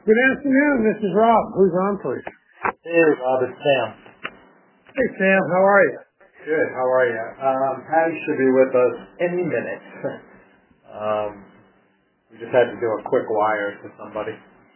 Good afternoon. This is Rob. Who's on, please? Hey, Rob, it's Sam. Hey, Sam. How are you? Good. How are you? Patty should be with us any minute. We just had to do a quick wire to somebody.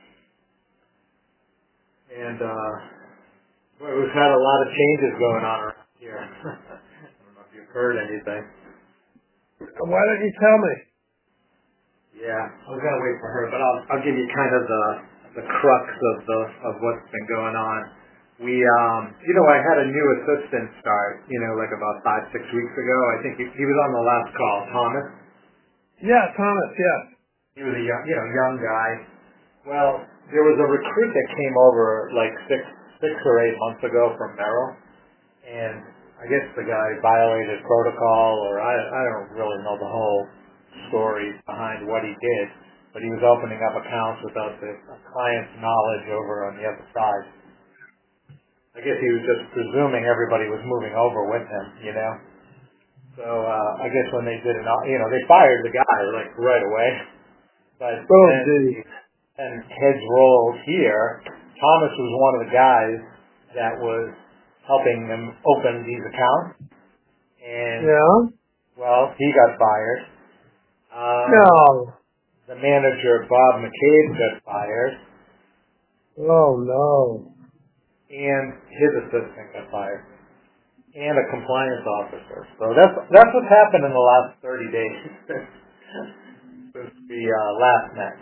And we've had a lot of changes going on around here. I don't know if you've heard anything. Why don't you tell me? Yeah, I was gonna wait for her, but I'll give you kind of the crux of what's been going on. We I had a new assistant start, like about 5-6 weeks ago. I think he was on the last call, Thomas. Yeah, Thomas. Yes. He was a young guy. Well, there was a recruit that came over like six or 8 months ago from Merrill, and I guess the guy violated protocol, or I don't really know the whole story behind what he did, but he was opening up accounts without the client's knowledge over on the other side. I guess he was just presuming everybody was moving over with him, So I guess when they did it, they fired the guy like right away. But then heads rolled here. Thomas was one of the guys that was helping them open these accounts, and well, he got fired. No. The manager, Bob McCabe, got fired. Oh, no. And his assistant got fired. And a compliance officer. So that's what's happened in the last 30 days since we last met.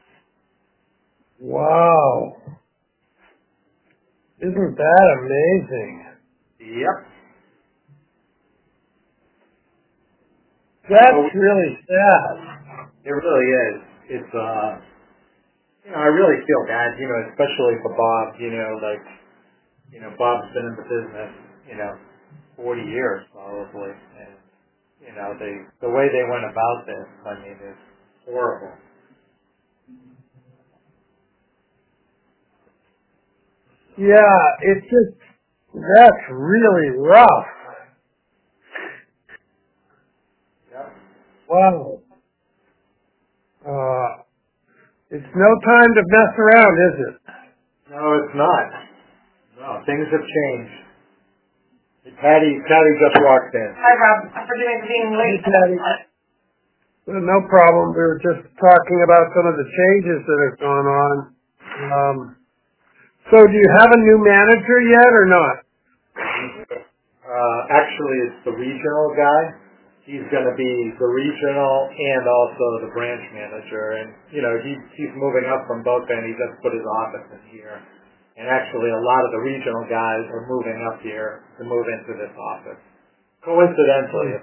Wow. Isn't that amazing? Yep. That's really sad. It really is. It's I really feel bad, especially for Bob, Bob's been in the business, 40 years probably, and the way they went about this, is horrible. Yeah, that's really rough. Yep. Wow. It's no time to mess around, is it? No, it's not. No, things have changed. Patty just walked in. Hi, Rob. Forgive me for being late. Hey, Patty. Well, no problem. We were just talking about some of the changes that have gone on. So do you have a new manager yet or not? Actually, it's the regional guy. He's going to be the regional and also the branch manager. And, he's moving up from both ends. He just put his office in here. And actually, a lot of the regional guys are moving up here to move into this office. Coincidentally.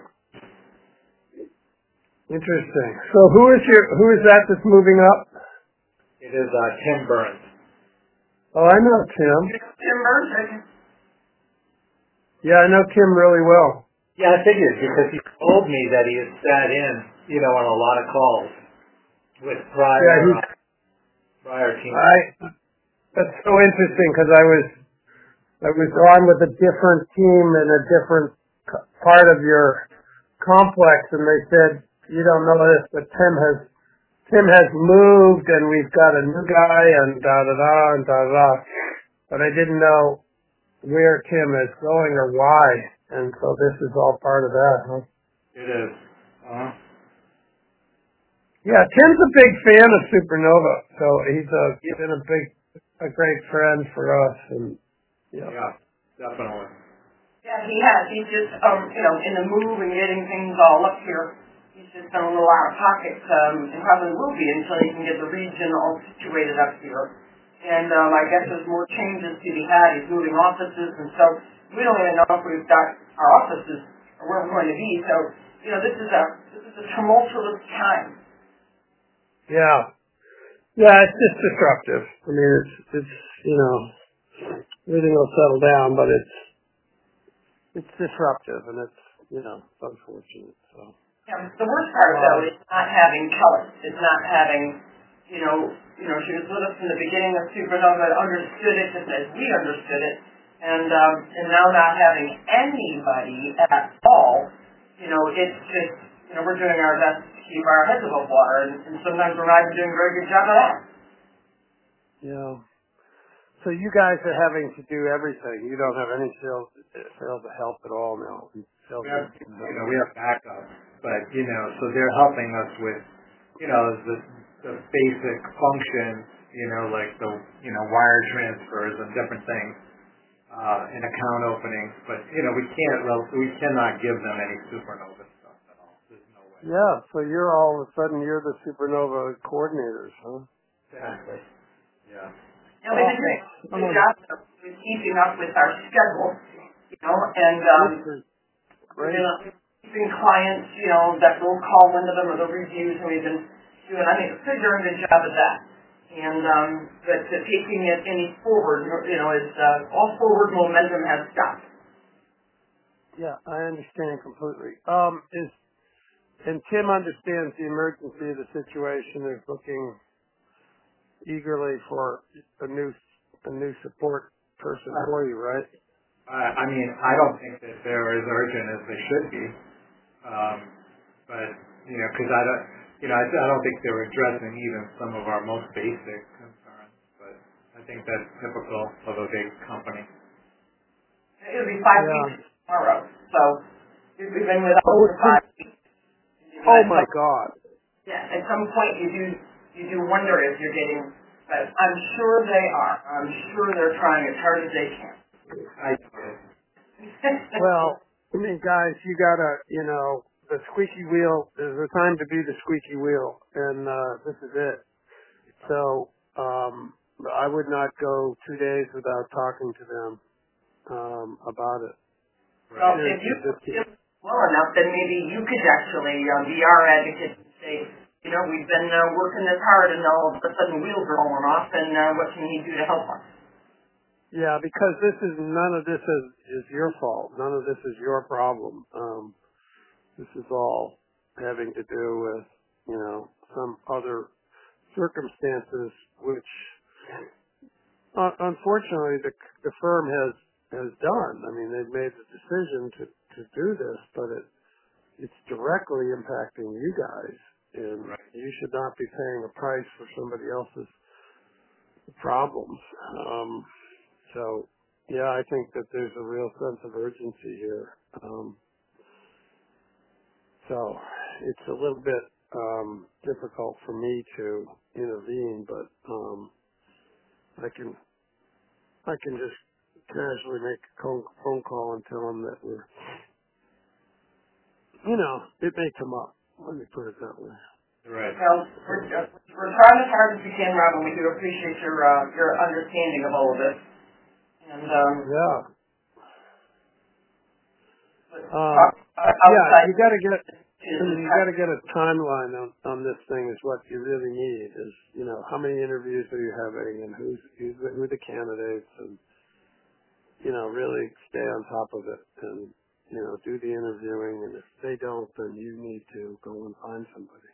Interesting. So who is that that's moving up? It is Tim Burns. Oh, I know Tim. Tim Burns? Yeah, I know Tim really well. Yeah, I figured, because he told me that he had sat in, on a lot of calls with prior teams. That's so interesting because I was on with a different team in a different part of your complex, and they said, you don't know this, but Tim has moved, and we've got a new guy, and da-da-da, and da-da-da. But I didn't know where Tim is going or why, and so this is all part of that, huh? It is. Yeah, Tim's a big fan of Supernova, so he's been a great friend for us, and yeah, definitely. Yeah, he has. He's just, in the move and getting things all up here, he's just been a little out of pocket, and probably will be until he can get the region all situated up here. And I guess there's more changes to be had. He's moving offices, and so we don't even know if we've got our offices or where we're going to be. So, this is a tumultuous time. Yeah. Yeah, it's just disruptive. I mean, it's everything will settle down, but it's disruptive, and it's unfortunate. So. Yeah, the worst part though is not having Kelly. It's not having, she was with us from the beginning of Supernova, understood it just as we understood it, and now not having anybody at all. It's just, we're doing our best to keep our heads above water, and sometimes we're not even doing a very good job of that. Yeah. So you guys are having to do everything. You don't have any sales help at all now. We have, we have backup, but so they're helping us with, the basic functions, like the, wire transfers and different things, and account openings. But we cannot give them any Supernova stuff at all. There's no way. Yeah. So you're all of a sudden you're the Supernova coordinators, huh? Exactly. Yeah. And we've been doing a good job with keeping up with our schedule, and we've been keeping clients, that will call into them or the reviews, and we've been doing, I think, a pretty darn good job at that. And but taking it any forward, is all forward momentum has stopped. Yeah, I understand completely. And Tim understands the emergency of the situation. Is looking eagerly for a new support person for you, right? I don't think that they're as urgent as they should be, but because I don't think they're addressing even some of our most basic concerns. But I think that's typical of a big company. It'll be 5 weeks tomorrow, so we've been with us for 5 weeks. Oh my God! Yeah, at some point you do wonder if you're getting. But I'm sure they are. I'm sure they're trying as hard as they can. Well, I mean, guys, you gotta, the squeaky wheel. There's a time to be the squeaky wheel, and this is it. So I would not go 2 days without talking to them about it. Well, if you do well enough, then maybe you could actually be our advocate and say, we've been working this hard, and all of a sudden wheels are falling off, and what can you do to help us? Yeah, because none of this is your fault. None of this is your problem. This is all having to do with, some other circumstances, which, unfortunately, the firm has done. I mean, they've made the decision to do this, but it's directly impacting you guys. And you should not be paying a price for somebody else's problems. So, yeah, I think that there's a real sense of urgency here. So it's a little bit difficult for me to intervene, but I can just casually make a phone call and tell them that it may come up. Let me put it that way. Right. Well, we're trying as hard as we can, Rob, and we do appreciate your understanding of all of this. And yeah. Yeah, you got to get a timeline on this thing. Is what you really need. Is how many interviews are you having, and who are the candidates, and really stay on top of it, and do the interviewing. And if they don't, then you need to go and find somebody.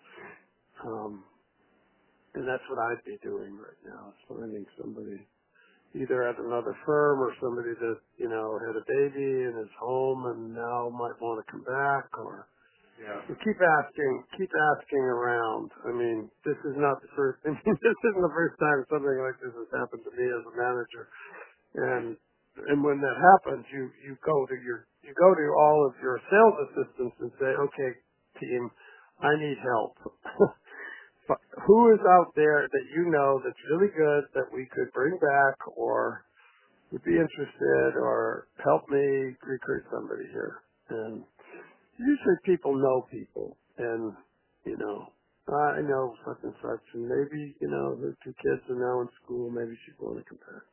And that's what I'd be doing right now, is finding somebody either at another firm or somebody that, had a baby and is home and now might want to come back, or keep asking around. I mean, this is not the first, this isn't the first time something like this has happened to me as a manager. And when that happens, you go to all of your sales assistants and say, okay, team, I need help. But who is out there that that's really good that we could bring back or would be interested, or help me recruit somebody here? And usually people know people, and I know such and such, and maybe the 2 kids are now in school, maybe she's going to come back.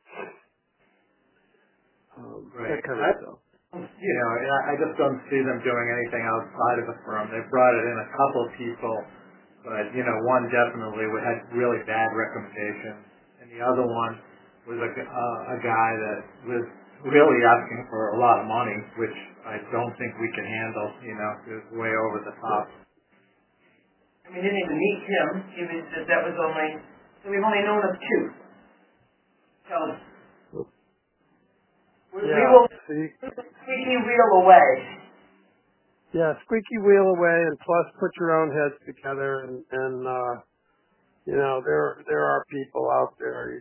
That kind of stuff. I just don't see them doing anything outside of the firm. They brought it in a couple of people, but one definitely had really bad recommendations, and the other one was a guy that was really asking for a lot of money, which I don't think we can handle. It was way over the top. We didn't even meet him. That was only, so we've only known of 2. So we will squeaky wheel away. Yeah, squeaky wheel away, and plus put your own heads together, and there are people out there.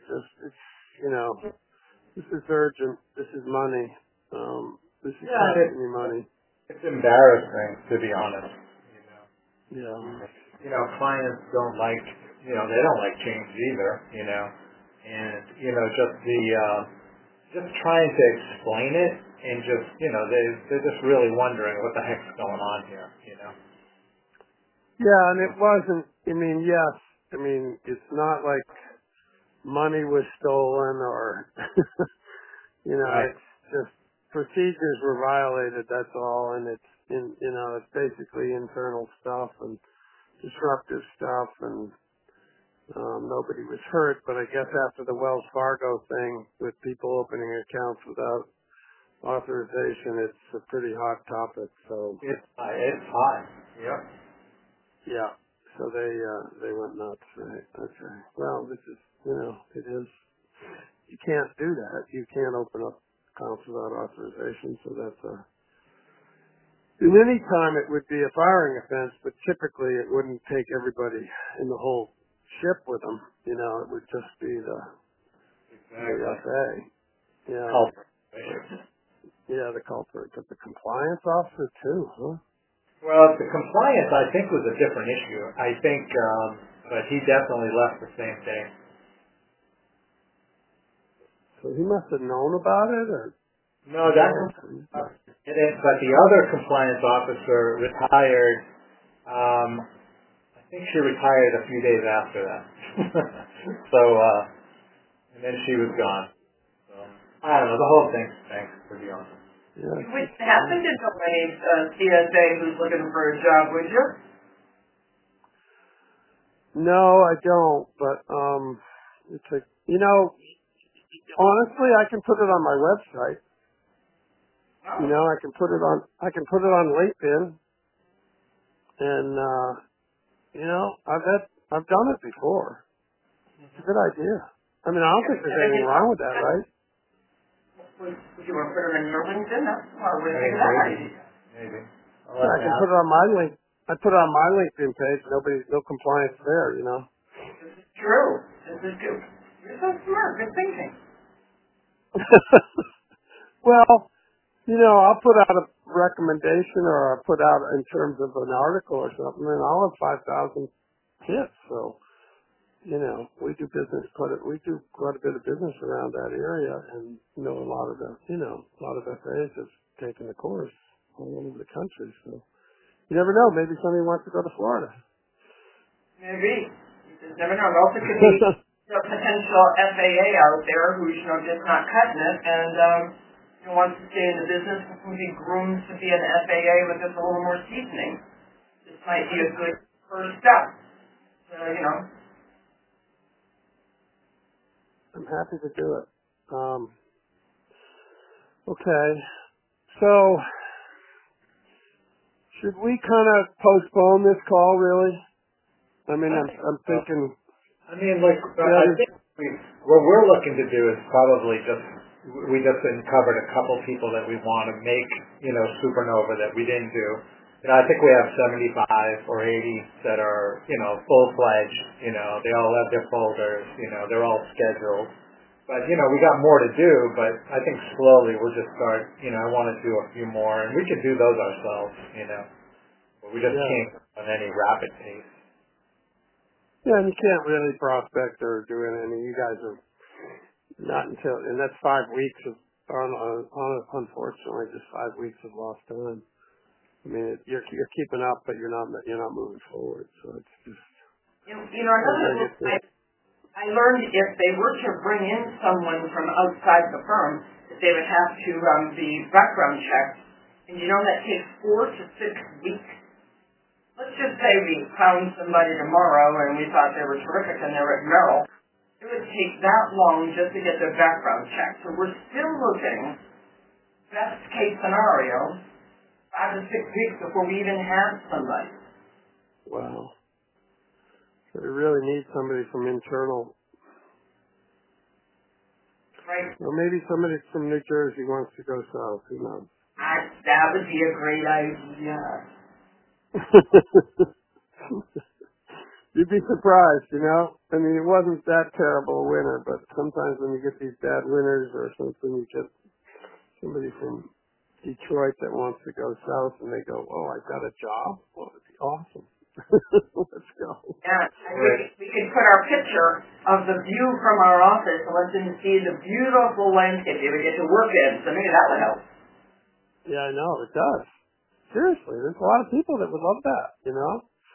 This is urgent. This is money. This is costing me money. It's embarrassing, to be honest. Yeah. Clients don't like, they don't like change either. And just trying to explain it, and they're just really wondering what the heck's going on here. Yeah, and it wasn't. Yes. It's not like money was stolen or, Right. it's just procedures were violated. That's all, and it's basically internal stuff and disruptive stuff, and nobody was hurt. But I guess after the Wells Fargo thing with people opening accounts without authorization, it's a pretty hot topic. So it's hot. Yep. Yeah. So they went nuts, right? Okay. Well, this is, it is. You can't do that. You can't open up accounts without authorization. So that's in any time it would be a firing offense, but typically it wouldn't take everybody in the whole ship with them. It would just be the FA. Yeah. Culprit. Yeah, the culprit. But the compliance officer too, huh? Well, the compliance, I think, was a different issue. I think, but he definitely left the same day. So he must have known about it, or? No, but the other compliance officer retired. I think she retired a few days after that. So, and then she was gone. So, I don't know. The whole thing stinks, to be honest. Yeah. You wouldn't happen to know any CSA who's looking for a job, would you? No, I don't. But it's like, honestly, I can put it on my website. Oh. I can put it on LinkedIn, and I've done it before. It's a good idea. I don't think there's anything wrong with that, right? Would you want to put them in your LinkedIn? What do you think of that idea? Maybe. I can put it on my link. I put it on my LinkedIn page. No compliance there, This is true. This is good. You're so smart. Good thinking. Well, I'll put out a recommendation, or I'll put out in terms of an article or something, and I'll have 5,000 hits. So, we do quite a bit of business around that area, and a lot of FAs have taken the course all over the country. So, you never know. Maybe somebody wants to go to Florida. Maybe. You just never know. It also could be a potential FAA out there who's, just not cutting it and wants to stay in the business and can be groomed to be an FAA with just a little more seasoning. This might be a good first step. I'm happy to do it. Okay. So, should we kind of postpone this call, really? I'm thinking... I think what we're looking to do is probably we just uncovered a couple people that we want to make, Supernova that we didn't do. I think we have 75 or 80 that are, full-fledged, they all have their folders, they're all scheduled. But, we got more to do, but I think slowly we'll just start, I want to do a few more, and we could do those ourselves, but we just can't on any rapid pace. Yeah, and you can't really prospect or do anything. You guys are not and that's 5 weeks of, unfortunately, just 5 weeks of lost time. You're keeping up, but you're not moving forward. So it's just. I learned if they were to bring in someone from outside the firm, that they would have to be background checked, and that takes 4 to 6 weeks. Let's just say we found somebody tomorrow and we thought they were terrific and they were at Merrill. It would take that long just to get their background checked. So we're still looking, best case scenario, 5 to 6 weeks before we even have somebody. Wow. So we really need somebody from internal. Right. Or maybe somebody from New Jersey wants to go south. Who knows? That would be a great idea. You'd be surprised, you know? I mean, it wasn't that terrible a winter, but sometimes when you get these bad winters or something, you get somebody from Detroit that wants to go south and they go, oh, I've got a job? Well, it'd be awesome. Let's go. Yeah, we could put our picture of the view from our office and let them see the beautiful landscape they would get to work in, so maybe that would help. Yeah, I know, it does. Seriously, there's a lot of people that would love that, you know?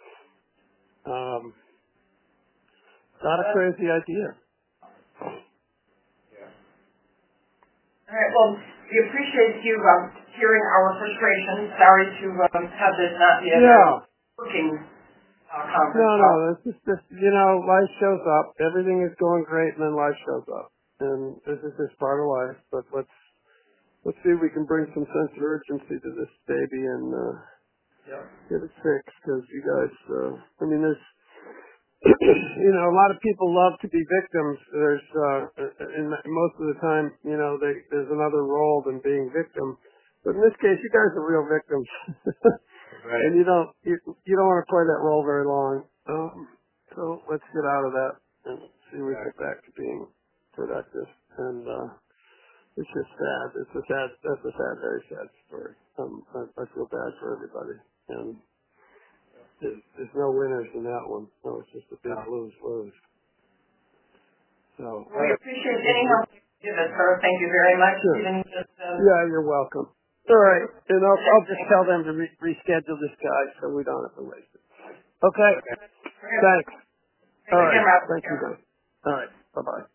Not a crazy idea. Yeah. All right, well, we appreciate you hearing our frustration. Sorry to have this not be a working conference. No, it's just, you know, life shows up. Everything is going great, and then life shows up. And this is just part of life, but let's see if we can bring some sense of urgency to this baby and get it fixed, because you guys, I mean, there's, you know, a lot of people love to be victims. There's, and most of the time, you know, there's another role than being victim. But in this case, you guys are real victims. Right. And you don't want to play that role very long. So let's get out of that and see if we get back to being productive. And, it's just sad. That's a sad, very sad story. I feel bad for everybody. And there's no winners in that one. No, it's just a big lose. So we appreciate any help you give us, sir. Thank you very much. Sure. Even just, yeah, you're welcome. All right, and I'll just tell them to reschedule this guy so we don't have to waste it. Okay. Thanks. All right. Thank you, guys. All right. Bye-bye.